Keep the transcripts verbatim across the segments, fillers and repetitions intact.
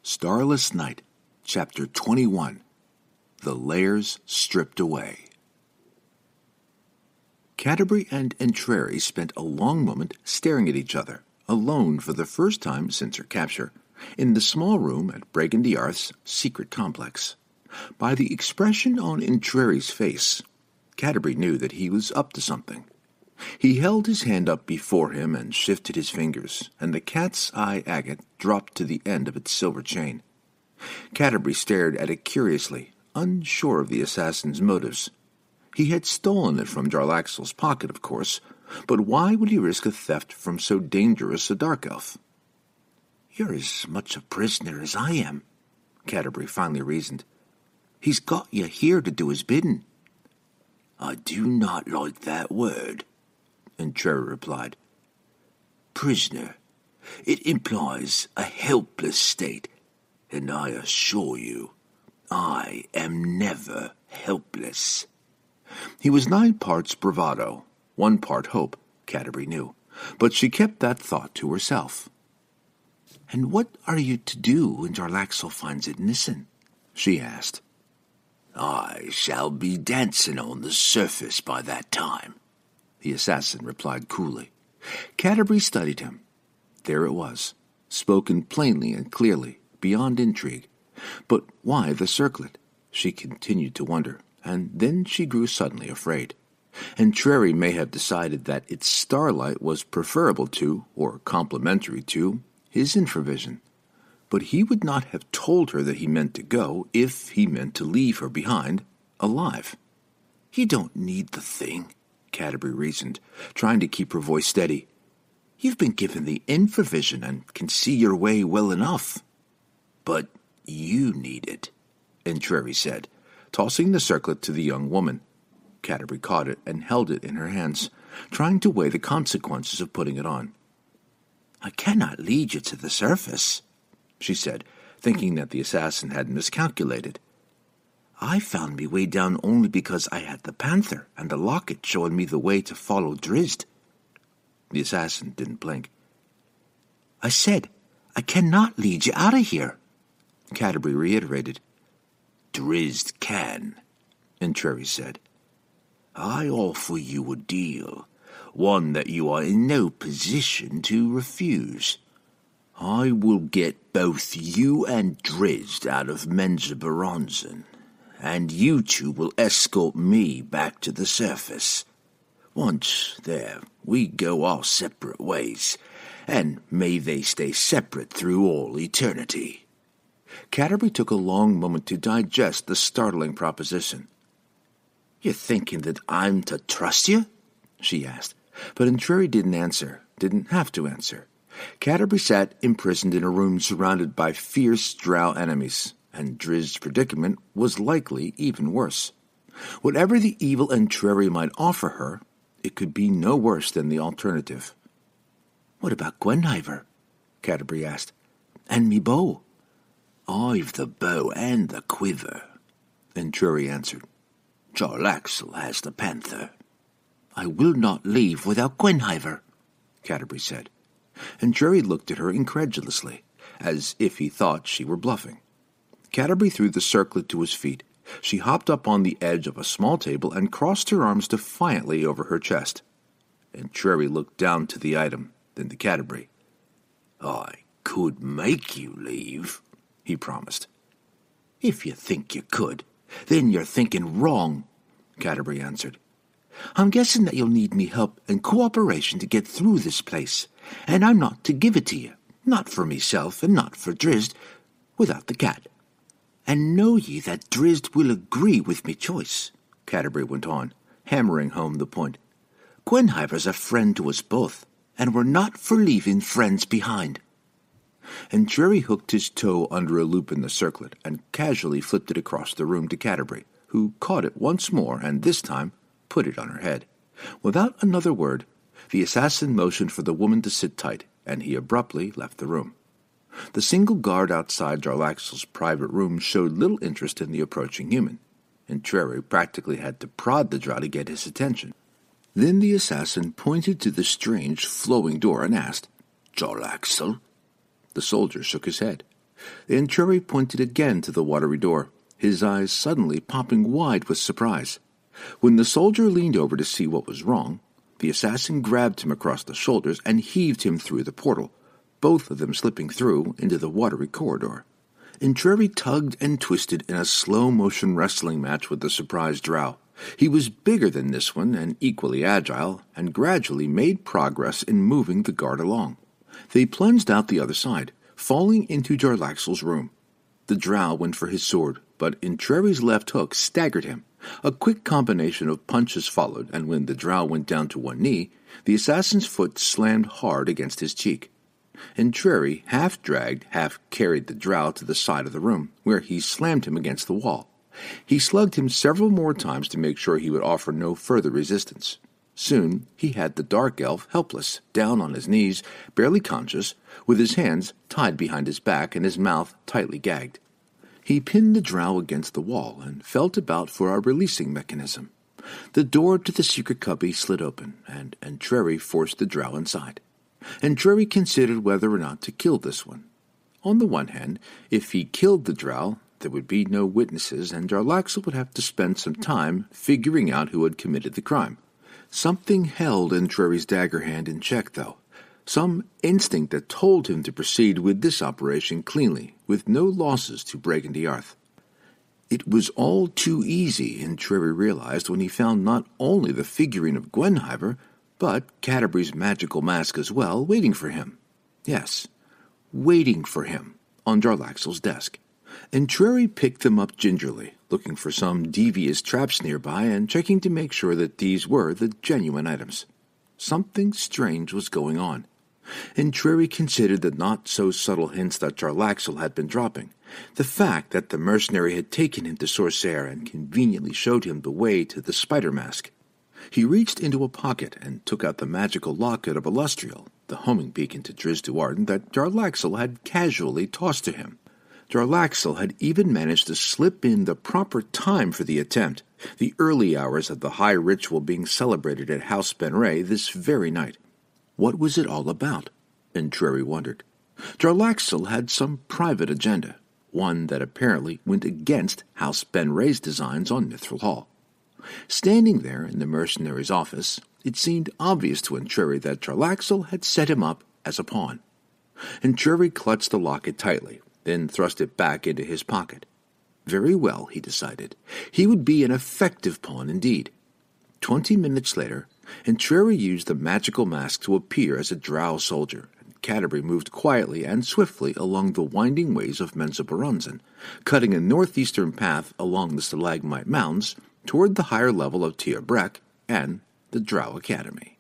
Starless Night, Chapter twenty-one, The Layers Stripped Away. Canterbury and Entreri spent a long moment staring at each other, alone for the first time since her capture, in the small room at Bregan de Arth's secret complex. By the expression on Entreri's face, Canterbury knew that he was up to something. He held his hand up before him and shifted his fingers, and the cat's eye agate dropped to the end of its silver chain. Canterbury stared at it curiously, unsure of the assassin's motives. He had stolen it from Jarlaxle's pocket, of course, but why would he risk a theft from so dangerous a dark elf? "You're as much a prisoner as I am," Canterbury finally reasoned. "He's got you here to do his bidding." "I do not like that word," Entreri replied. "Prisoner. It implies a helpless state, and I assure you, I am never helpless." He was nine parts bravado, one part hope, Canterbury knew, but she kept that thought to herself. "And what are you to do when Jarlaxle finds it missing?" she asked. "I shall be dancing on the surface by that time," the assassin replied coolly. Canterbury studied him. There it was, spoken plainly and clearly, beyond intrigue. But why the circlet? She continued to wonder, and then she grew suddenly afraid. Entreri may have decided that its starlight was preferable to, or complementary to, his infravision. But he would not have told her that he meant to go if he meant to leave her behind, alive. "You don't need the thing," Canterbury reasoned, trying to keep her voice steady. "You've been given the infravision and can see your way well enough." "But you need it," Entreri said, tossing the circlet to the young woman. Canterbury caught it and held it in her hands, trying to weigh the consequences of putting it on. "I cannot lead you to the surface," she said, thinking that the assassin had miscalculated. "I found me way down only because I had the panther and the locket showing me the way to follow Drizzt." The assassin didn't blink. "I said, I cannot lead you out of here," Canterbury reiterated. "Drizzt can," Entreri said. "I offer you a deal, one that you are in no position to refuse. I will get both you and Drizzt out of Menzoberranzan, and you two will escort me back to the surface. Once there, we go our separate ways, and may they stay separate through all eternity." Canterbury took a long moment to digest the startling proposition. "You're thinking that I'm to trust you?" she asked, but Entreri didn't answer, didn't have to answer. Canterbury sat imprisoned in a room surrounded by fierce drow enemies, and Drizzt's predicament was likely even worse. Whatever the evil Entreri might offer her, it could be no worse than the alternative. "What about Gwenhwyvar?" Canterbury asked. "And me bow?" "I've the bow and the quiver," Entreri answered. "Jarlaxle has the panther." "I will not leave without Gwenhwyvar," Canterbury said. Entreri looked at her incredulously, as if he thought she were bluffing. Canterbury threw the circlet to his feet. She hopped up on the edge of a small table and crossed her arms defiantly over her chest. Entreri looked down to the item, then to Canterbury. "I could make you leave," he promised. "If you think you could, then you're thinking wrong," Canterbury answered. "I'm guessing that you'll need me help and cooperation to get through this place, and I'm not to give it to you, not for myself and not for Drizzt, without the cat. And know ye that Drizzt will agree with me choice," Canterbury went on, hammering home the point. "Gwenhwyvar's a friend to us both, and we're not for leaving friends behind." Entreri hooked his toe under a loop in the circlet and casually flipped it across the room to Canterbury, who caught it once more and this time put it on her head. Without another word, the assassin motioned for the woman to sit tight, and he abruptly left the room. The single guard outside Jarlaxle's private room showed little interest in the approaching human. Entreri practically had to prod the drow to get his attention. Then the assassin pointed to the strange, flowing door and asked, "Jarlaxle?" The soldier shook his head. Entreri pointed again to the watery door, his eyes suddenly popping wide with surprise. When the soldier leaned over to see what was wrong, the assassin grabbed him across the shoulders and heaved him through the portal, both of them slipping through into the watery corridor. Entreri tugged and twisted in a slow-motion wrestling match with the surprised drow. He was bigger than this one and equally agile, and gradually made progress in moving the guard along. They plunged out the other side, falling into Jarlaxle's room. The drow went for his sword, but Entreri's left hook staggered him. A quick combination of punches followed, and when the drow went down to one knee, the assassin's foot slammed hard against his cheek. Entreri half-dragged, half-carried the drow to the side of the room, where he slammed him against the wall. He slugged him several more times to make sure he would offer no further resistance. Soon he had the dark elf helpless, down on his knees, barely conscious, with his hands tied behind his back and his mouth tightly gagged. He pinned the drow against the wall and felt about for a releasing mechanism. The door to the secret cubby slid open, and Entreri forced the drow inside. Entreri considered whether or not to kill this one. On the one hand, if he killed the drow, there would be no witnesses, and Jarlaxle would have to spend some time figuring out who had committed the crime. Something held Entreri's dagger hand in check, though. Some instinct that told him to proceed with this operation cleanly, with no losses to Bregan Diarth. It was all too easy, Entreri realized when he found not only the figurine of Gwenhwyvar, but Canterbury's magical mask as well, waiting for him. Yes, waiting for him, on Jarlaxle's desk. Entreri picked them up gingerly, looking for some devious traps nearby and checking to make sure that these were the genuine items. Something strange was going on. Entreri considered the not-so-subtle hints that Jarlaxle had been dropping, the fact that the mercenary had taken him to Sorcerre and conveniently showed him the way to the spider mask. He reached into a pocket and took out the magical locket of Illustrial, the homing beacon to Drizzt Do'Urden that Jarlaxle had casually tossed to him. Jarlaxle had even managed to slip in the proper time for the attempt, the early hours of the high ritual being celebrated at House Benray this very night. What was it all about? Entreri wondered. Jarlaxle had some private agenda, one that apparently went against House Benray's designs on Mithril Hall. Standing there in the mercenary's office, it seemed obvious to Entreri that Jarlaxle had set him up as a pawn. Entreri clutched the locket tightly, then thrust it back into his pocket. Very well, he decided. He would be an effective pawn indeed. Twenty minutes later, Entreri used the magical mask to appear as a drow soldier, and Canterbury moved quietly and swiftly along the winding ways of Menzoberranzan, cutting a northeastern path along the stalagmite mounds toward the higher level of Tir Brek and the Drow Academy.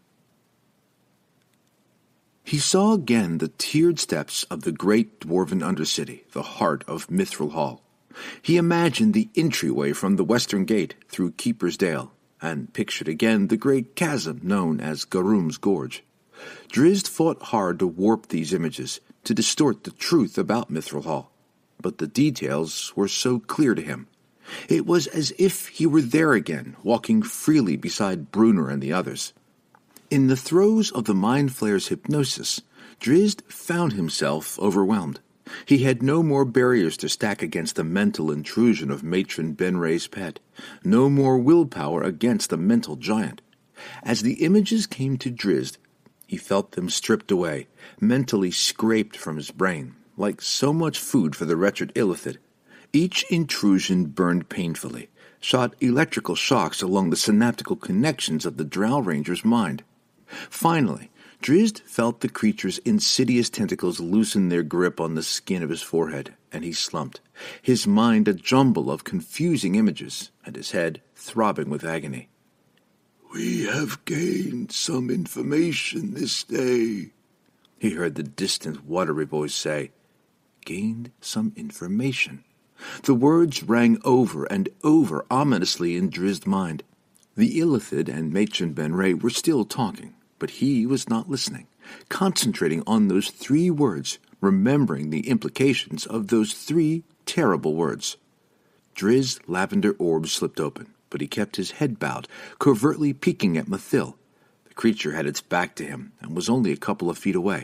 He saw again the tiered steps of the great dwarven undercity, the heart of Mithril Hall. He imagined the entryway from the western gate through Keeper's Dale, and pictured again the great chasm known as Garum's Gorge. Drizzt fought hard to warp these images, to distort the truth about Mithril Hall, but the details were so clear to him. It was as if he were there again, walking freely beside Brunner and the others. In the throes of the Mind Flayer's hypnosis, Drizzt found himself overwhelmed. He had no more barriers to stack against the mental intrusion of Matron Benray's pet, no more willpower against the mental giant. As the images came to Drizzt, he felt them stripped away, mentally scraped from his brain, like so much food for the wretched Illithid. Each intrusion burned painfully, shot electrical shocks along the synaptical connections of the Drow Ranger's mind. Finally, Drizzt felt the creature's insidious tentacles loosen their grip on the skin of his forehead, and he slumped, his mind a jumble of confusing images, and his head throbbing with agony. "We have gained some information this day," he heard the distant, watery voice say. Gained some information. The words rang over and over ominously in Drizzt's mind. The Illithid and Matron Benray were still talking, but he was not listening, concentrating on those three words, remembering the implications of those three terrible words. Drizzt's lavender orb slipped open, but he kept his head bowed, covertly peeking at Mathil. The creature had its back to him and was only a couple of feet away.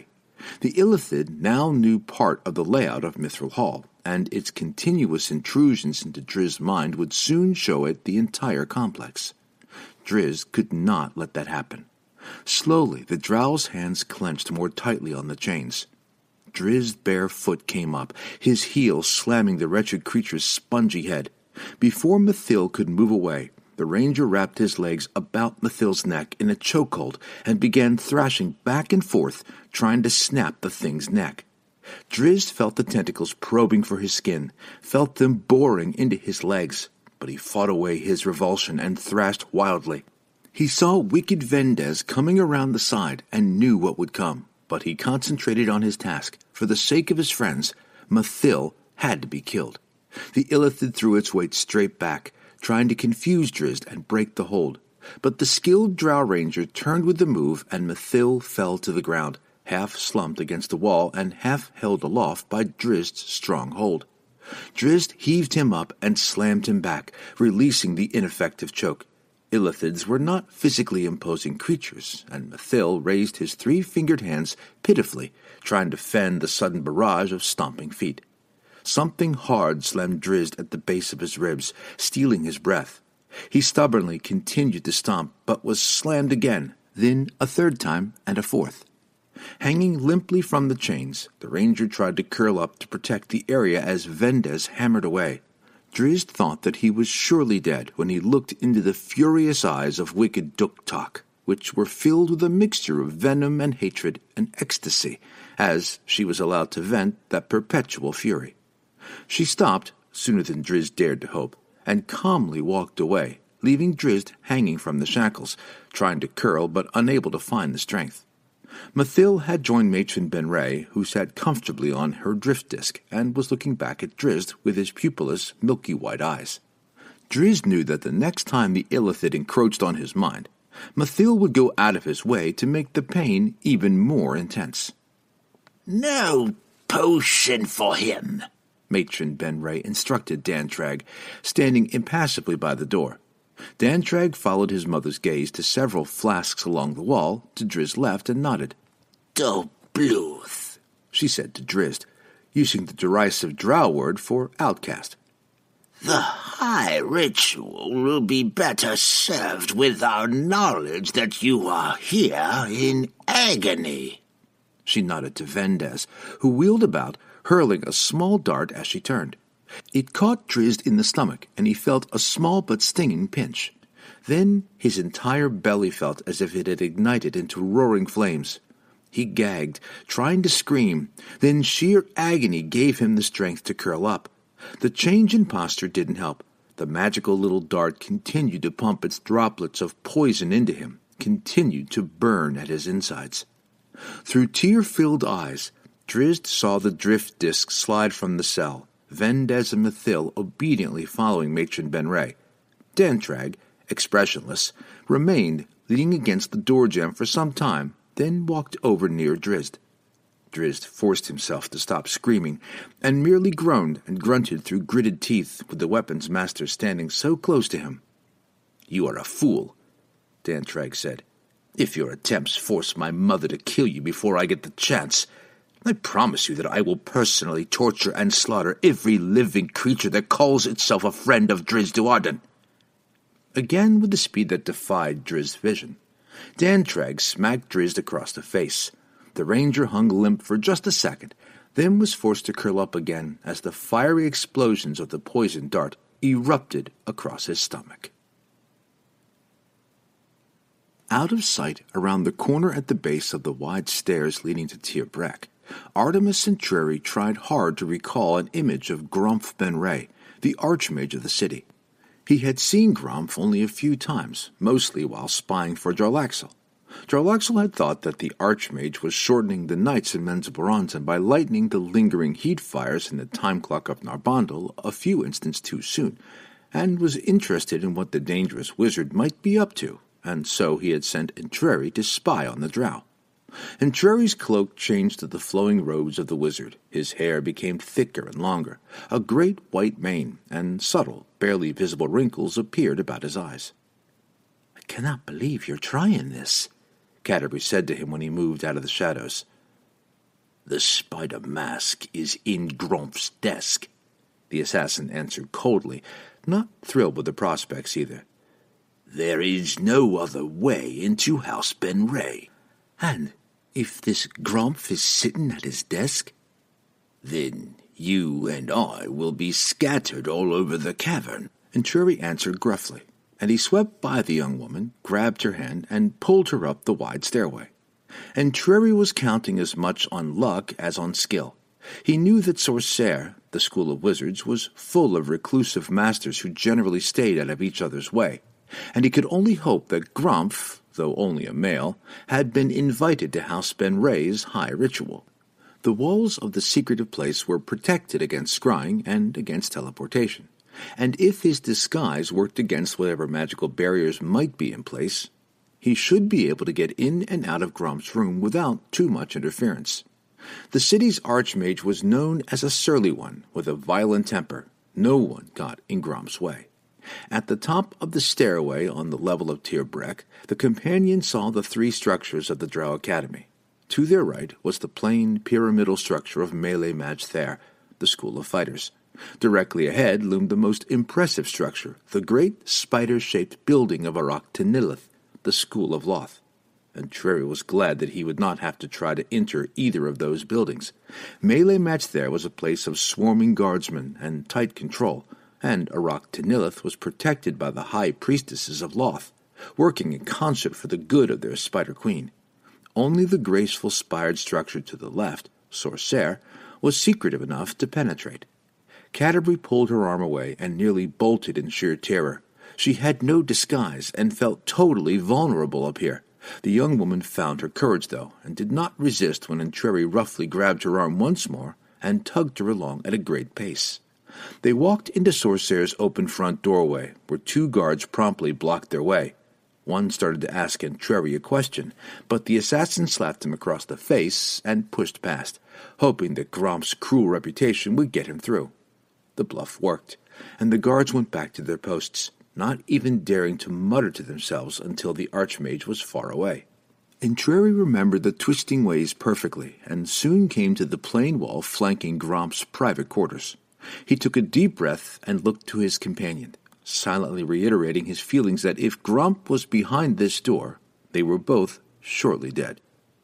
The Illithid now knew part of the layout of Mithril Hall, and its continuous intrusions into Drizzt's mind would soon show it the entire complex. Drizzt could not let that happen. Slowly, the Drow's hands clenched more tightly on the chains. Drizzt's bare foot came up, his heel slamming the wretched creature's spongy head. Before Mithil could move away, the ranger wrapped his legs about Mithil's neck in a chokehold and began thrashing back and forth, trying to snap the thing's neck. Drizzt felt the tentacles probing for his skin, felt them boring into his legs, but he fought away his revulsion and thrashed wildly. He saw wicked Vendes coming around the side and knew what would come, but he concentrated on his task. For the sake of his friends, Mithil had to be killed. The Illithid threw its weight straight back, trying to confuse Drizzt and break the hold. But the skilled Drow Ranger turned with the move, and Mithil fell to the ground, half slumped against the wall and half held aloft by Drizzt's strong hold. Drizzt heaved him up and slammed him back, releasing the ineffective choke. Illithids were not physically imposing creatures, and Mithil raised his three-fingered hands pitifully, trying to fend the sudden barrage of stomping feet. Something hard slammed Drizzt at the base of his ribs, stealing his breath. He stubbornly continued to stomp, but was slammed again, then a third time and a fourth. Hanging limply from the chains, the ranger tried to curl up to protect the area as Vendes hammered away. Drizzt thought that he was surely dead when he looked into the furious eyes of wicked Duktok, which were filled with a mixture of venom and hatred and ecstasy, as she was allowed to vent that perpetual fury. She stopped, sooner than Drizzt dared to hope, and calmly walked away, leaving Drizzt hanging from the shackles, trying to curl but unable to find the strength. Mithil had joined Matron Benray, who sat comfortably on her drift disk and was looking back at Drizzt with his pupilless, milky-white eyes. Drizzt knew that the next time the Illithid encroached on his mind, Mithil would go out of his way to make the pain even more intense. "No potion for him," Matron Benray instructed Dantrag, standing impassively by the door. Dantrag followed his mother's gaze to several flasks along the wall, to Drizzt's left, and nodded. "Do bluth," she said to Drizzt, using the derisive Drow word for outcast. "The high ritual will be better served with our knowledge that you are here in agony." She nodded to Vendes, who wheeled about, hurling a small dart as she turned. It caught Drizzt in the stomach, and he felt a small but stinging pinch. Then his entire belly felt as if it had ignited into roaring flames. He gagged, trying to scream. Then sheer agony gave him the strength to curl up. The change in posture didn't help. The magical little dart continued to pump its droplets of poison into him, continued to burn at his insides. Through tear-filled eyes, Drizzt saw the drift disk slide from the cell, Vendes and Mithil obediently following Matron Benray. Dantrag, expressionless, remained leaning against the door jamb for some time, then walked over near Drizzt. Drizzt forced himself to stop screaming, and merely groaned and grunted through gritted teeth with the weapons master standing so close to him. "You are a fool," Dantrag said. "If your attempts force my mother to kill you before I get the chance, I promise you that I will personally torture and slaughter every living creature that calls itself a friend of Drizzt Do'Urden." Again with the speed that defied Drizzt's vision, Dantrag smacked Drizzt across the face. The ranger hung limp for just a second, then was forced to curl up again as the fiery explosions of the poison dart erupted across his stomach. Out of sight around the corner at the base of the wide stairs leading to Tir Brek, Artemis Centrari tried hard to recall an image of Grumph Benray, the archmage of the city. He had seen Grumph only a few times, mostly while spying for Jarlaxle. Jarlaxle had thought that the archmage was shortening the nights in Menzoberranzan by lightening the lingering heat fires in the time clock of Narbondel a few instants too soon, and was interested in what the dangerous wizard might be up to, and so he had sent Entreri to spy on the Drow. Entreri's cloak changed to the flowing robes of the wizard. His hair became thicker and longer. A great white mane and subtle, barely visible wrinkles appeared about his eyes. "I cannot believe you're trying this," Catti said to him when he moved out of the shadows. "The spider mask is in Grumpf's desk," the assassin answered coldly, not thrilled with the prospects either. "There is no other way into House Ben Ray." "And if this Grumpf is sitting at his desk?" "Then you and I will be scattered all over the cavern," Entreri answered gruffly, and he swept by the young woman, grabbed her hand, and pulled her up the wide stairway. Entreri was counting as much on luck as on skill. He knew that Sorcerre, the school of wizards, was full of reclusive masters who generally stayed out of each other's way, and he could only hope that Grumpf, though only a male, had been invited to House Ben Ray's high ritual. The walls of the secretive place were protected against scrying and against teleportation, and if his disguise worked against whatever magical barriers might be in place, he should be able to get in and out of Grumpf's room without too much interference. The city's archmage was known as a surly one with a violent temper. No one got in Grumpf's way. At the top of the stairway on the level of Tirbrek, the companion saw the three structures of the Drow Academy. To their right was the plain, pyramidal structure of Melee Maj Thair, the School of Fighters. Directly ahead loomed the most impressive structure, the great spider-shaped building of Arach Tanilith, the School of Loth. Entreri was glad that he would not have to try to enter either of those buildings. Melee Maj Thair was a place of swarming guardsmen and tight control, and Arach Tanilith was protected by the high priestesses of Loth, working in concert for the good of their spider queen. Only the graceful spired structure to the left, Sorcerre, was secretive enough to penetrate. Canterbury pulled her arm away and nearly bolted in sheer terror. She had no disguise and felt totally vulnerable up here. The young woman found her courage, though, and did not resist when Entreri roughly grabbed her arm once more and tugged her along at a great pace. They walked into Sorcerre's open front doorway, where two guards promptly blocked their way. One started to ask Entreri a question, but the assassin slapped him across the face and pushed past, hoping that Grumpf's cruel reputation would get him through. The bluff worked, and the guards went back to their posts, not even daring to mutter to themselves until the archmage was far away. Entreri remembered the twisting ways perfectly, and soon came to the plain wall flanking Grumpf's private quarters. He took a deep breath and looked to his companion, silently reiterating his feelings that if Grumpf was behind this door, they were both surely dead.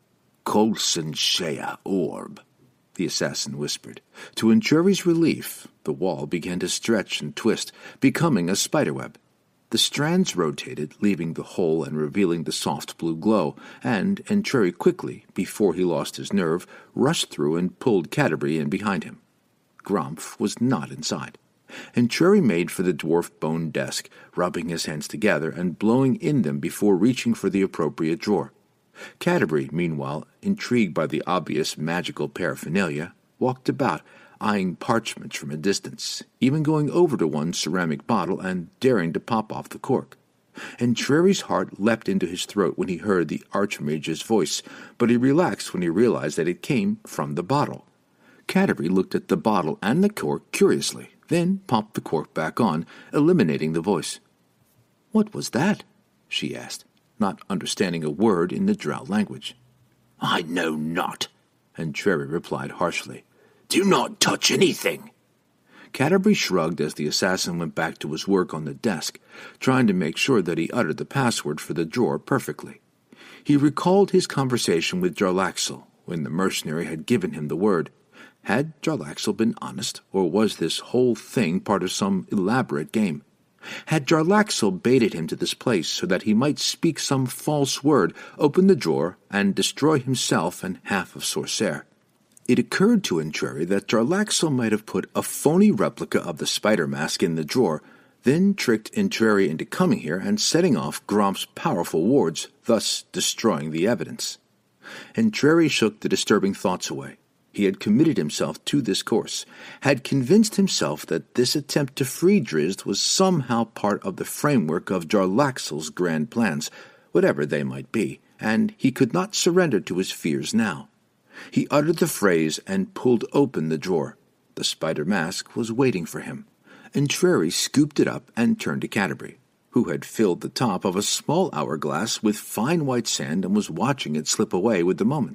"Coulson Shea Orb," the assassin whispered. To Entreri's relief, the wall began to stretch and twist, becoming a spiderweb. The strands rotated, leaving the hole and revealing the soft blue glow, and Entreri quickly, before he lost his nerve, rushed through and pulled Canterbury in behind him. Grumpf was not inside. Entreri made for the dwarf bone desk, rubbing his hands together and blowing in them before reaching for the appropriate drawer. Canterbury, meanwhile, intrigued by the obvious magical paraphernalia, walked about, eyeing parchments from a distance, even going over to one ceramic bottle and daring to pop off the cork. Entreri's heart leapt into his throat when he heard the archmage's voice, but he relaxed when he realized that it came from the bottle. Canterbury looked at the bottle and the cork curiously, then popped the cork back on, eliminating the voice. "What was that?" she asked, not understanding a word in the Drow language. "I know not," Entreri replied harshly. "Do not touch anything." Canterbury shrugged as the assassin went back to his work on the desk, trying to make sure that he uttered the password for the drawer perfectly. He recalled his conversation with Jarlaxle when the mercenary had given him the word. Had Jarlaxle been honest, or was this whole thing part of some elaborate game? Had Jarlaxle baited him to this place so that he might speak some false word, open the drawer, and destroy himself and half of Sorcerre? It occurred to Entreri that Jarlaxle might have put a phony replica of the spider mask in the drawer, then tricked Entreri into coming here and setting off Grumpf's powerful wards, thus destroying the evidence. Entreri shook the disturbing thoughts away. He had committed himself to this course, had convinced himself that this attempt to free Drizzt was somehow part of the framework of Jarlaxle's grand plans, whatever they might be, and he could not surrender to his fears now. He uttered the phrase and pulled open the drawer. The spider mask was waiting for him. Entreri scooped it up and turned to Canterbury, who had filled the top of a small hourglass with fine white sand and was watching it slip away with the moments.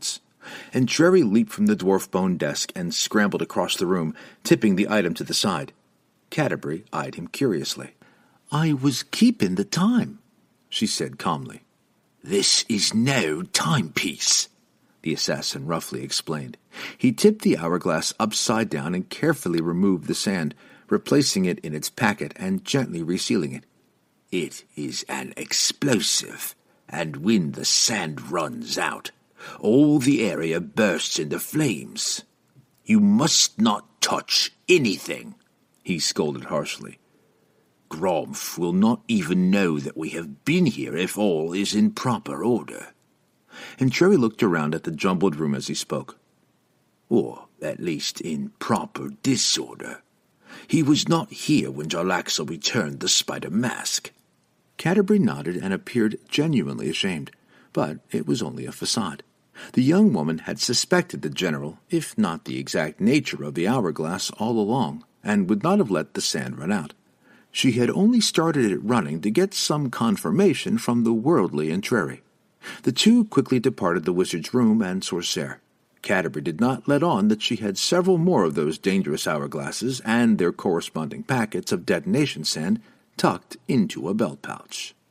Entreri leaped from the dwarf bone desk and scrambled across the room, tipping the item to the side. Canterbury eyed him curiously. "I was keeping the time," she said calmly. "This is no timepiece," the assassin roughly explained. He tipped the hourglass upside down and carefully removed the sand, replacing it in its packet and gently resealing it. "It is an explosive, and when the sand runs out, all the area bursts into flames. You must not touch anything," he scolded harshly. "Gromf will not even know that we have been here if all is in proper order." Entreri looked around at the jumbled room as he spoke. "Or, at least, in proper disorder. He was not here when Jarlaxle returned the spider mask." Canterbury nodded and appeared genuinely ashamed, but it was only a facade. The young woman had suspected the general, if not the exact nature of the hourglass, all along, and would not have let the sand run out. She had only started it running to get some confirmation from the worldly Entreri. The two quickly departed the wizard's room and Sorcerre. Canterbury did not let on that she had several more of those dangerous hourglasses and their corresponding packets of detonation sand tucked into a belt pouch.